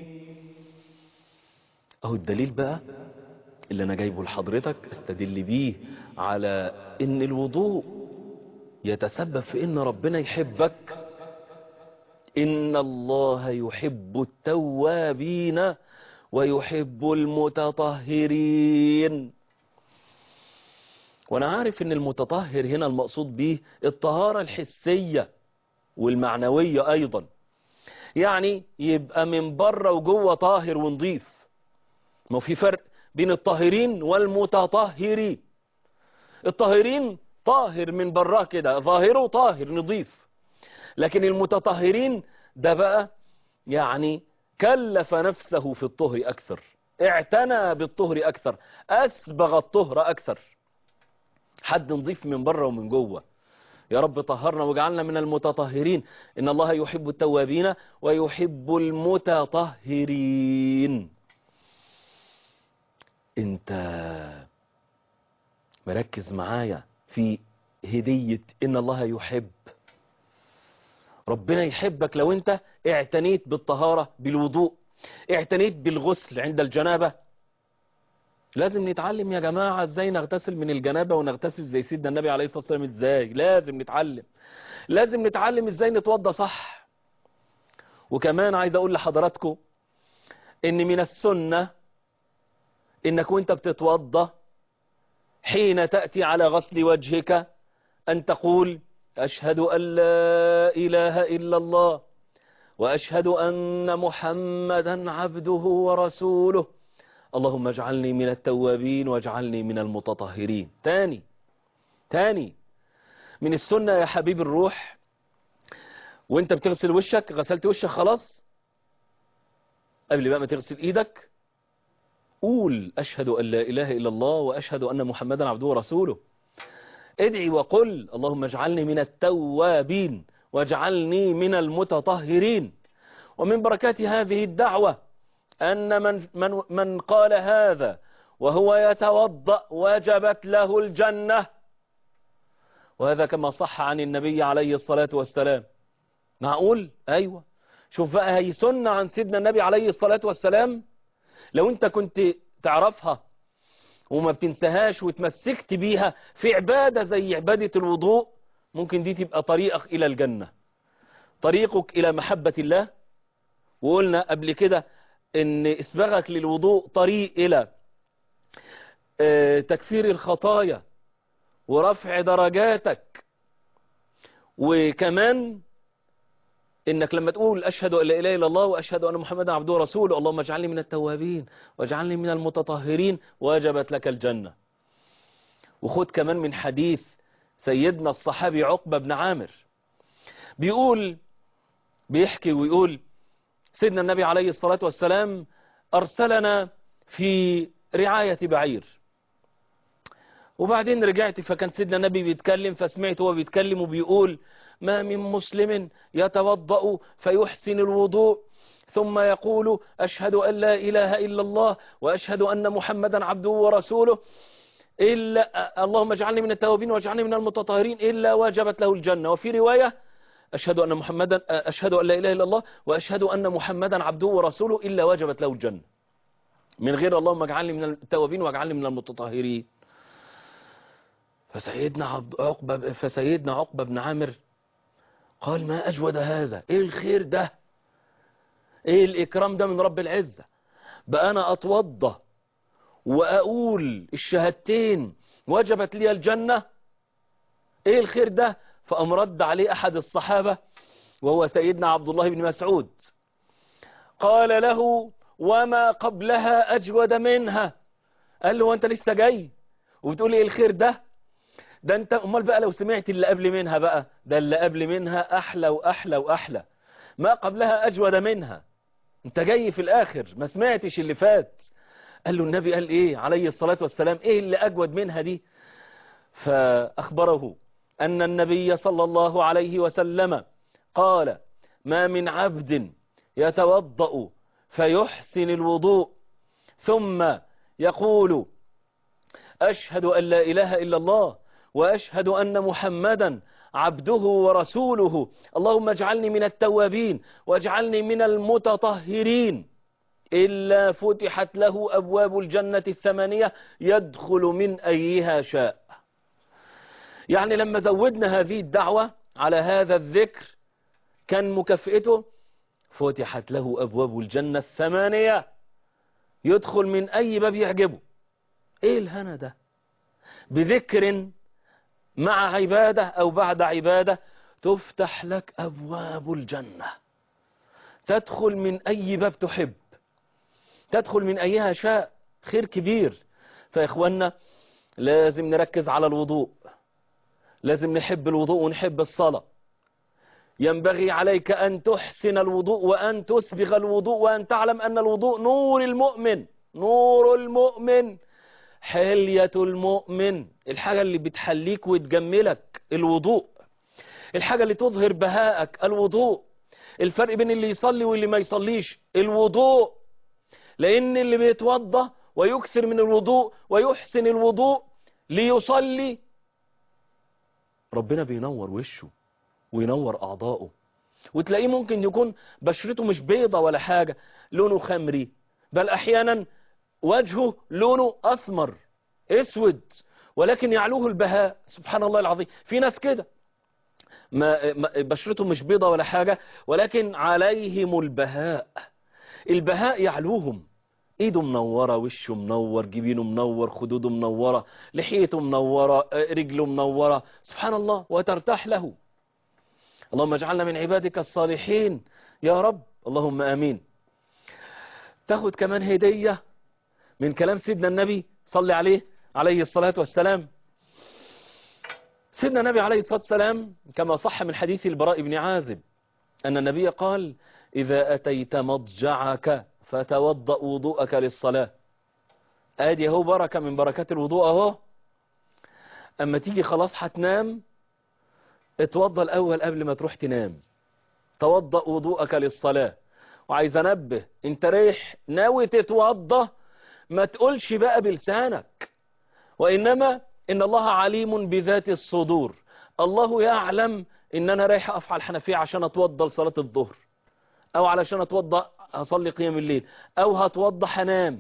أهو الدليل بقى اللي أنا جايبه لحضرتك استدل بيه على إن الوضوء يتسبب في إن ربنا يحبك. إن الله يحب التوابين ويحب المتطهرين. وانا عارف ان المتطهر هنا المقصود به الطهارة الحسية والمعنوية ايضا، يعني يبقى من بره وجوه طاهر ونضيف. ما في فرق بين الطاهرين والمتطهرين. الطاهرين طاهر من بره كده، ظاهره طاهر نضيف، لكن المتطهرين ده بقى يعني كلف نفسه في الطهر اكثر، اعتنى بالطهر اكثر، اسبغ الطهر اكثر. حد نضيف من بره ومن جوه. يا رب طهرنا واجعلنا من المتطهرين. إن الله يحب التوابين ويحب المتطهرين. انت مركز معايا في هدية إن الله يحب. ربنا يحبك لو انت اعتنيت بالطهارة بالوضوء، اعتنيت بالغسل عند الجنابة. لازم نتعلم يا جماعة ازاي نغتسل من الجنابة ونغتسل زي سيدنا النبي عليه الصلاة والسلام. ازاي؟ لازم نتعلم. لازم نتعلم ازاي نتوضى صح. وكمان عايز اقول لحضراتكم ان من السنة انك وانت بتتوضى حين تأتي على غسل وجهك ان تقول: اشهد ان لا اله الا الله واشهد ان محمدا عبده ورسوله اللهم اجعلني من التوابين واجعلني من المتطهرين. تاني تاني من السنة يا حبيب الروح، وانت بتغسل وشك، غسلت وشك خلاص، قبل بقى ما تغسل ايدك قول: اشهد ان لا اله الا الله واشهد ان محمدا عبده ورسوله. ادعي وقل: اللهم اجعلني من التوابين واجعلني من المتطهرين. ومن بركات هذه الدعوة أن من, من, من قال هذا وهو يتوضأ وجبت له الجنة، وهذا كما صح عن النبي عليه الصلاة والسلام. معقول؟ أيوة. شوف بقى، هي سنة عن سيدنا النبي عليه الصلاة والسلام، لو انت كنت تعرفها وما بتنساهاش وتمسكت بيها في عبادة زي عبادة الوضوء، ممكن دي تبقى طريقك إلى الجنة، طريقك إلى محبة الله. وقلنا قبل كده ان اسباغك للوضوء طريق الى تكفير الخطايا ورفع درجاتك. وكمان انك لما تقول: اشهد ان لا اله الا الله واشهد ان محمدا عبده ورسوله اللهم اجعلني من التوابين واجعلني من المتطهرين، وجبت لك الجنة. وخد كمان من حديث سيدنا الصحابي عقبة بن عامر، بيقول بيحكي ويقول: سيدنا النبي عليه الصلاة والسلام أرسلنا في رعاية بعير، وبعدين رجعت فكان سيدنا النبي بيتكلم، فسمعت هو بيتكلم وبيقول: ما من مسلم يتوضأ فيحسن الوضوء ثم يقول: أشهد أن لا إله إلا الله وأشهد أن محمدا عبده ورسوله إلا اللهم اجعلني من التوابين واجعلني من المتطهرين إلا وجبت له الجنة. وفي رواية: أشهد أن محمدا أشهد أن لا إله إلا الله وأشهد أن محمدا عبده ورسوله إلا وجبت له الجنة، من غير اللهم اجعلني من التوابين واجعلني من المتطهرين. فسيدنا عبد عقبة فسيدنا عقبة بن عامر قال: ما أجود هذا، إيه الخير ده، إيه الإكرام ده من رب العزة، بقى أنا أتوضى وأقول الشهادتين وجبت لي الجنة؟ إيه الخير ده؟ فأم رد عليه أحد الصحابة وهو سيدنا عبد الله بن مسعود، قال له: وما قبلها أجود منها. قال له: وأنت لسه جاي وبتقول إيه الخير ده؟ ده أنت أمال بقى لو سمعت اللي قبل منها بقى، ده اللي قبل منها أحلى وأحلى وأحلى، ما قبلها أجود منها. أنت جاي في الآخر ما سمعتش اللي فات. قال له النبي قال إيه عليه الصلاة والسلام؟ إيه اللي أجود منها دي؟ فأخبره أن النبي صلى الله عليه وسلم قال: ما من عبد يتوضأ فيحسن الوضوء ثم يقول: أشهد أن لا إله إلا الله وأشهد أن محمدا عبده ورسوله، اللهم اجعلني من التوابين واجعلني من المتطهرين، إلا فتحت له أبواب الجنة الثمانية يدخل من أيها شاء. يعني لما زودنا هذه الدعوة على هذا الذكر كان مكافئته فتحت له أبواب الجنة الثمانية، يدخل من أي باب يعجبه. إيه الهنا ده؟ بذكر مع عبادة أو بعد عبادة تفتح لك أبواب الجنة، تدخل من أي باب تحب، تدخل من أيها شاء. خير كبير. فإخواننا لازم نركز على الوضوء، لازم نحب الوضوء ونحب الصلاة. ينبغي عليك أن تحسن الوضوء وأن تسبغ الوضوء وأن تعلم أن الوضوء نور المؤمن، نور المؤمن، حلية المؤمن، الحاجة اللي بتحليك وتجملك الوضوء، الحاجة اللي تظهر بهاءك الوضوء، الفرق بين اللي يصلي واللي ما يصليش الوضوء. لأن اللي بيتوضى ويكثر من الوضوء ويحسن الوضوء ليصلي ربنا بينور وشه وينور أعضاؤه، وتلاقيه ممكن يكون بشرته مش بيضة ولا حاجة، لونه خمري، بل أحيانا وجهه لونه أسمر اسود، ولكن يعلوه البهاء. سبحان الله العظيم، في ناس كده ما بشرته مش بيضة ولا حاجة ولكن عليهم البهاء، البهاء يعلوهم، ايده منورة، وشه منور، جبينه منور، خدوده منورة، لحيته منورة، رجله منورة، سبحان الله، وترتاح له. اللهم اجعلنا من عبادك الصالحين يا رب، اللهم آمين. تاخد كمان هدية من كلام سيدنا النبي صلى عليه عليه الصلاة والسلام. سيدنا النبي عليه الصلاة والسلام كما صح من حديث البراء بن عازب أن النبي قال: إذا أتيت مضجعك فتوضأ وضوءك للصلاة. آدي اهو بركة من بركات الوضوء اهو. أما تيجي خلاص هتنام اتوضأ الأول قبل ما تروح تنام، توضأ وضوءك للصلاة. وعايز أنبه، انت رايح ناوي تتوضأ ما تقولش بقى بلسانك، وإنما إن الله عليم بذات الصدور، الله يعلم إن أنا رايح أقف على الحنفية عشان أتوضأ لصلاة الظهر، أو علشان أتوضأ هصلي قيام الليل، أو هتوضأ هنام.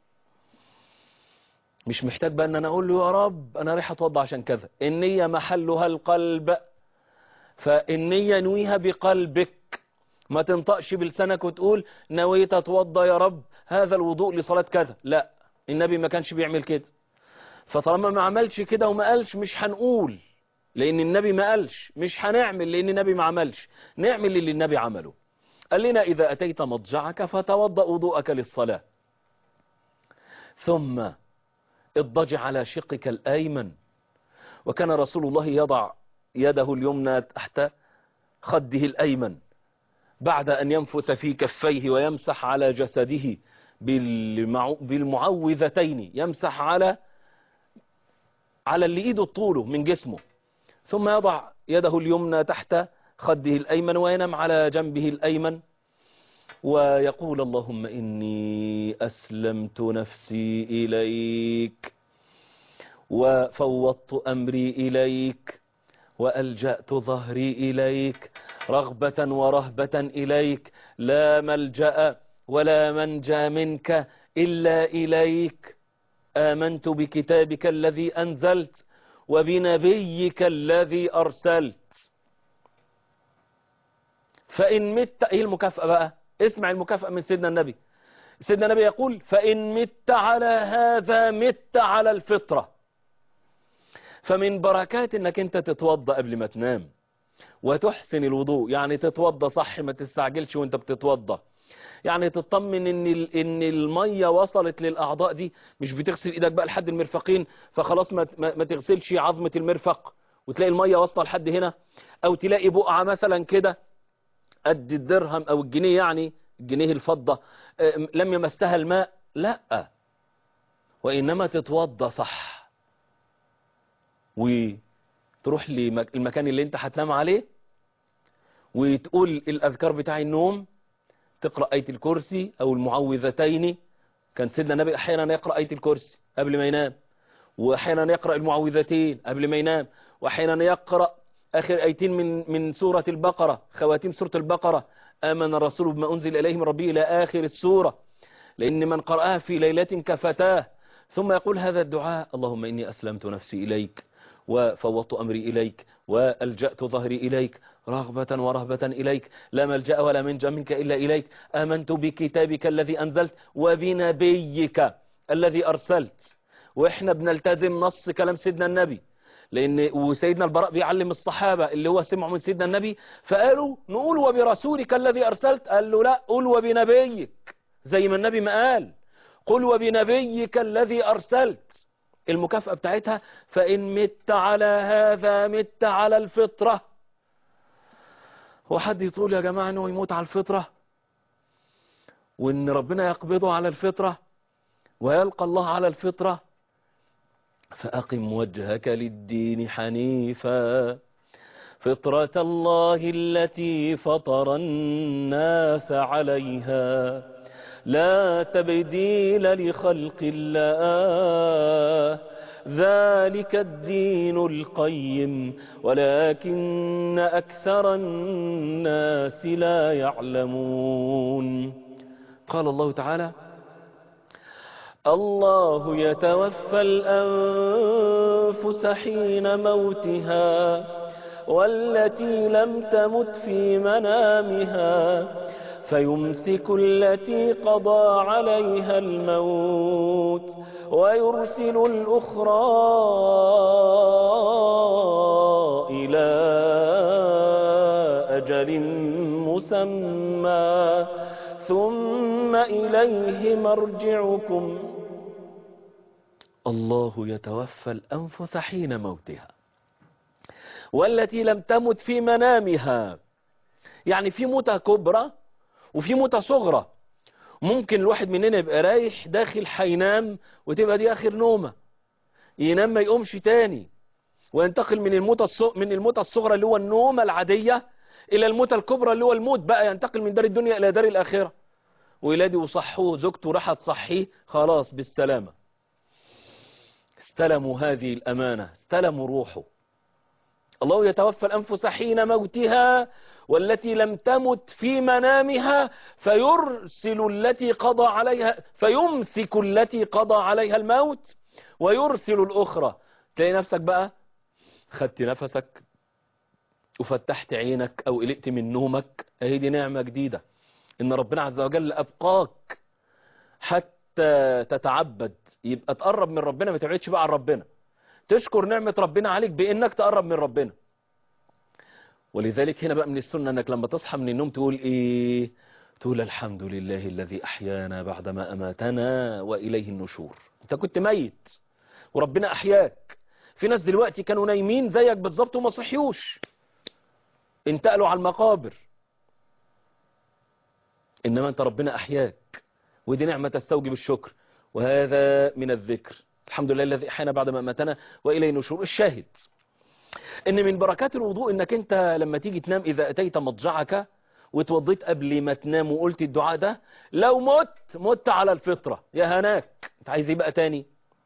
مش محتاج بقى ان انا اقول له يا رب انا رايح اتوضى عشان كذا. النية محلها القلب، فالنية نويها بقلبك، ما تنطقش بلسانك وتقول نويت اتوضى يا رب هذا الوضوء لصلاة كذا. لا، النبي ما كانش بيعمل كده. فطالما ما عملش كده وما قالش مش هنقول، لان النبي ما قالش. مش هنعمل لان النبي ما عملش، نعمل اللي النبي عمله. قال لنا: إذا أتيت مضجعك فتوضأ وضوءك للصلاة، ثم اضطجع على شقك الأيمن. وكان رسول الله يضع يده اليمنى تحت خده الأيمن بعد أن ينفث في كفيه ويمسح على جسده بالمعوذتين، يمسح على على اللي ايده طوله من جسمه، ثم يضع يده اليمنى تحت خده الأيمن وينام على جنبه الأيمن ويقول: اللهم إني أسلمت نفسي إليك وفوضت أمري إليك وألجأت ظهري إليك رغبة ورهبة إليك، لا ملجأ ولا منجى منك إلا إليك، آمنت بكتابك الذي أنزلت وبنبيك الذي أرسلت، فإن مت. إيه المكافأة بقى؟ اسمع المكافأة من سيدنا النبي: سيدنا النبي يقول فإن مت على هذا مت على الفطرة. فمن بركات انك انت تتوضأ قبل ما تنام وتحسن الوضوء، يعني تتوضأ صح، ما تستعجلش وانت بتتوضأ، يعني تطمن ان ان الميه وصلت للاعضاء دي، مش بتغسل ايدك بقى لحد المرفقين فخلاص ما ما تغسلش عظمه المرفق وتلاقي الميه واصله لحد هنا، او تلاقي بقعه مثلا كده قد الدرهم او الجنيه، يعني الجنيه الفضه لم يمسها الماء، لا، وانما تتوضا صح وتروح للمكان اللي انت هتنام عليه وتقول الاذكار بتاع النوم، تقرأ آية الكرسي أو المعوذتين. كان سيدنا النبي أحيانا يقرأ آية الكرسي قبل ما ينام، وأحيانا يقرأ المعوذتين قبل ما ينام، وأحيانا يقرأ آخر آيتين من من سورة البقرة، خواتيم سورة البقرة، آمن الرسول بما أنزل إليه من ربه إلى آخر السورة، لأن من قرأها في ليلة كفتاه. ثم يقول هذا الدعاء: اللهم إني أسلمت نفسي إليك وفوضت أمري إليك وألجأت ظهري إليك رغبة ورهبة إليك، لا ملجأ ولا منجا منك إلا إليك، آمنت بكتابك الذي أنزلت وبنبيك الذي أرسلت. وإحنا بنلتزم نص كلام سيدنا النبي، لأن وسيدنا البراء بيعلم الصحابة اللي هو سمعوا من سيدنا النبي فقالوا نقول وبرسولك الذي أرسلت، قال له لا، قول وبنبيك زي ما النبي ما قال، قل وبنبيك الذي أرسلت. المكافأة بتاعتها فإن مت على هذا مت على الفطرة. هو حد يطول يا جماعة انه يموت على الفطرة وان ربنا يقبضه على الفطرة ويلقى الله على الفطرة؟ فأقم وجهك للدين حنيفا فطرة الله التي فطر الناس عليها لا تبديل لخلق الله ذلك الدين القيم ولكن أكثر الناس لا يعلمون. قال الله تعالى: الله يتوفى الأنفس حين موتها والتي لم تمت في منامها فيمسك التي قضى عليها الموت ويرسل الأخرى إلى أجل مسمى ثم إليه مرجعكم. الله يتوفى الأنفس حين موتها والتي لم تمت في منامها، يعني في موتة كبرى وفي موتة صغرى. ممكن الواحد مننا يبقى رايح داخل حينام وتبقى دي آخر نومة، ينام ما يقومش تاني وينتقل من الموتة من الموتة الصغرى اللي هو النومة العادية إلى الموتة الكبرى اللي هو الموت بقى، ينتقل من دار الدنيا إلى دار الآخرة. ويلادي وصحوه زوجته راحت تصحيه، خلاص بالسلامة، استلموا هذه الأمانة، استلموا روحه. الله يتوفى الأنفس حين موتها والتي لم تمت في منامها فيرسل التي قضى عليها فيمسك التي قضى عليها الموت ويرسل الأخرى. تلاقي نفسك بقى خدت نفسك وفتحت عينك أو قلقت من نومك، اهي دي نعمة جديدة إن ربنا عز وجل أبقاك حتى تتعبد، يبقى تقرب من ربنا، ما تبعدش بقى عن ربنا، تشكر نعمة ربنا عليك بإنك تقرب من ربنا. ولذلك هنا بقى من السنة انك لما تصحى من النوم تقول ايه؟ تقول الحمد لله الذي احيانا بعدما اماتنا واليه النشور. انت كنت ميت وربنا احياك. في ناس دلوقتي كانوا نايمين زيك بالظبط وما صحيوش، انتقلوا على المقابر، انما انت ربنا احياك، ودي نعمة تستوجب الشكر. وهذا من الذكر، الحمد لله الذي احيانا بعدما اماتنا واليه النشور. الشاهد ان من بركات الوضوء انك انت لما تيجي تنام اذا اتيت مضجعك وتوضيت قبل ما تنام وقلت الدعاء ده، لو مت مت على الفطرة، يا هناك، انت عايز ايه بقى تاني؟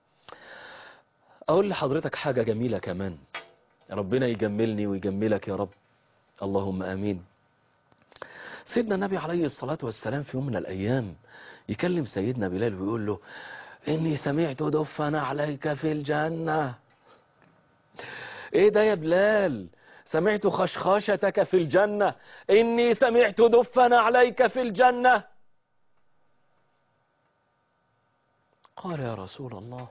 اقول لحضرتك حاجة جميلة كمان، ربنا يجملني ويجملك يا رب، اللهم امين. سيدنا النبي عليه الصلاة والسلام في يوم من الايام يكلم سيدنا بلال ويقول له: اني سمعت دفا عليك في الجنة. ايه ده يا بلال؟ سمعت خشخاشتك في الجنة، اني سمعت دفا عليك في الجنة. قال يا رسول الله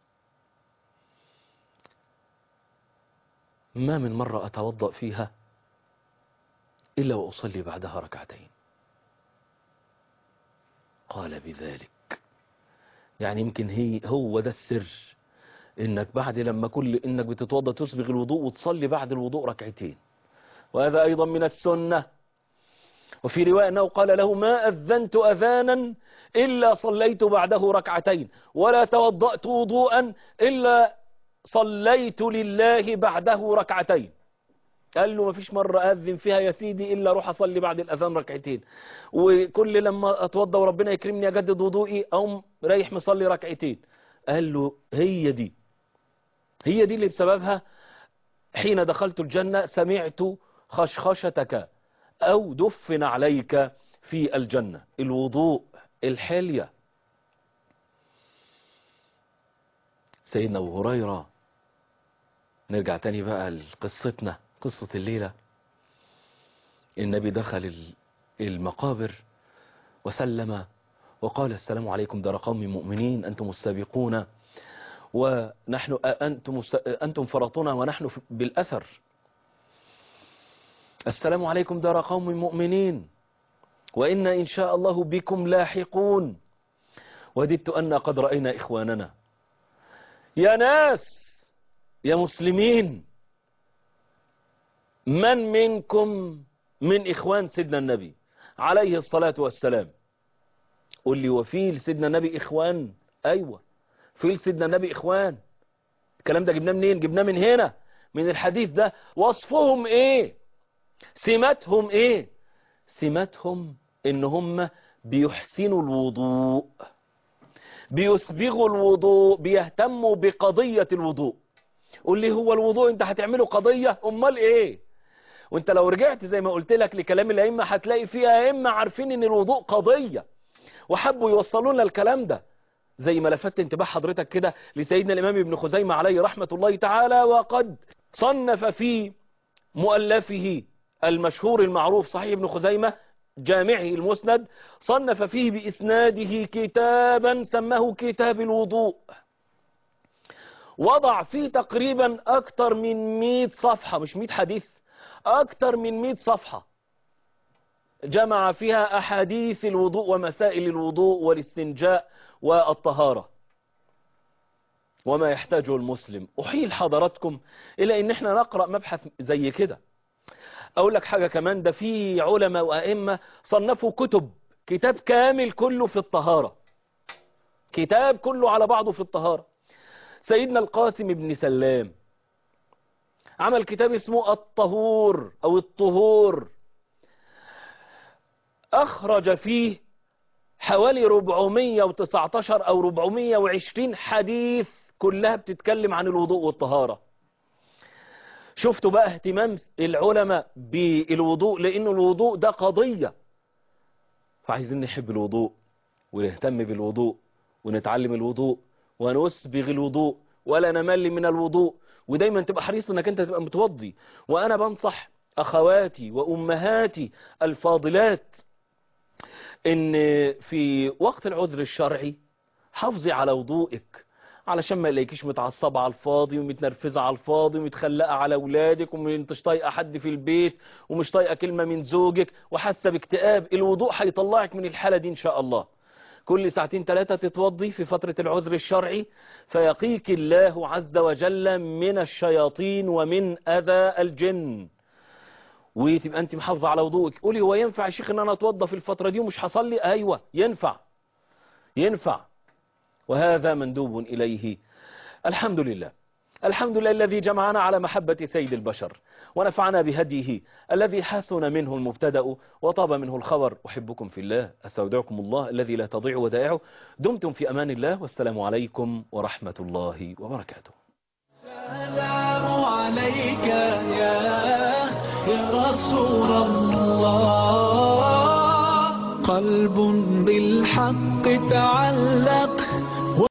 ما من مرة أتوضأ فيها إلا وأصلي بعدها ركعتين. قال بذلك يعني يمكن هي هو ده السر، إنك بعد لما كل إنك بتتوضأ تسبغ الوضوء وتصلي بعد الوضوء ركعتين. وهذا أيضا من السنة. وفي رواية أنه قال له ما أذنت أذانا إلا صليت بعده ركعتين ولا توضأت وضوءا إلا صليت لله بعده ركعتين. قال له ما فيش مرة أذن فيها يا سيدي إلا روح أصلي بعد الأذان ركعتين، وكل لما أتوضى وربنا يكرمني أجدد وضوئي أقوم رايح مصلي ركعتين. قال له هي دي هي دي اللي بسببها حين دخلت الجنة سمعت خشخشتك أو دفن عليك في الجنة. الوضوء، الحلية. سيدنا أبو هريرة، نرجع تاني بقى لقصتنا، قصة الليلة. النبي دخل المقابر وسلم وقال السلام عليكم دار قوم مؤمنين أنتم السابقون ونحن أنتم أنتم فرطنا ونحن بالأثر. السلام عليكم دار قوم مؤمنين وإنا إن شاء الله بكم لاحقون وددت أن قد رأينا إخواننا. يا ناس يا مسلمين، من منكم من إخوان سيدنا النبي عليه الصلاة والسلام؟ قل لي وفي سيدنا النبي إخوان؟ أيوة في سيدنا النبي إخوان. الكلام ده جبناه منين؟ جبناه من هنا، من الحديث ده. وصفهم إيه؟ سماتهم إيه؟ سماتهم إن هم بيحسنوا الوضوء، بيسبغوا الوضوء، بيهتموا بقضية الوضوء. قل لي هو الوضوء انت هتعمله قضية؟ امال ايه؟ وانت لو رجعت زي ما قلت لك لكلام الائمه هتلاقي فيها ائمه عارفين ان الوضوء قضية وحبوا يوصلوا لنا الكلام ده، زي ما لفت انتباه حضرتك كده لسيدنا الامام ابن خزيمة عليه رحمة الله تعالى، وقد صنف في مؤلفه المشهور المعروف صحيح ابن خزيمة جامعه المسند، صنف فيه بإسناده كتابا سماه كتاب الوضوء، وضع فيه تقريبا أكتر من مئة صفحة، مش مئة حديث، أكتر من مئة صفحة، جمع فيها أحاديث الوضوء ومسائل الوضوء والاستنجاء والطهارة وما يحتاجه المسلم. أحيل حضراتكم إلى أن احنا نقرأ مبحث زي كده. أقول لك حاجة كمان، ده في علماء وأئمة صنفوا كتب، كتاب كامل كله في الطهارة، كتاب كله على بعضه في الطهارة. سيدنا القاسم بن سلام عمل كتاب اسمه الطهور أو الطهور، أخرج فيه حوالي أربعمئة وتسعة عشر أو أربعمئة وعشرين حديث كلها بتتكلم عن الوضوء والطهارة. شفتوا بقى اهتمام العلماء بالوضوء، لأن الوضوء ده قضية، فعايزين نحب الوضوء ونهتم بالوضوء ونتعلم الوضوء ونسبغ الوضوء ولا نمل من الوضوء، ودايما تبقى حريص انك انت تبقى متوضي. وانا بنصح اخواتي وامهاتي الفاضلات ان في وقت العذر الشرعي حافظي على وضوئك، علشان ما يلاقيكيش متعصبه على الفاضي ومتنرفزه على الفاضي ومتخلقه على اولادك ومش طايقه حد في البيت ومش طايقه كلمه من زوجك وحاسه باكتئاب. الوضوء هيطلعك من الحاله دي ان شاء الله. كل ساعتين ثلاثة تتوضي في فترة العذر الشرعي فيقيك الله عز وجل من الشياطين ومن أذى الجن، وتبقى أنت محافظة على وضوءك. قولي هو ينفع يا شيخ أن أنا أتوضى في الفترة دي ومش هصلي؟ أيوة ينفع، ينفع، وهذا مندوب إليه. الحمد لله، الحمد لله الذي جمعنا على محبة سيد البشر ونفعنا بهديه الذي حسن منه المبتدأ وطاب منه الخبر. أحبكم في الله، أستودعكم الله الذي لا تضيع ودائعه. دمتم في أمان الله، والسلام عليكم ورحمة الله وبركاته. السلام عليك يا يا رسول الله، قلب بالحق تعلق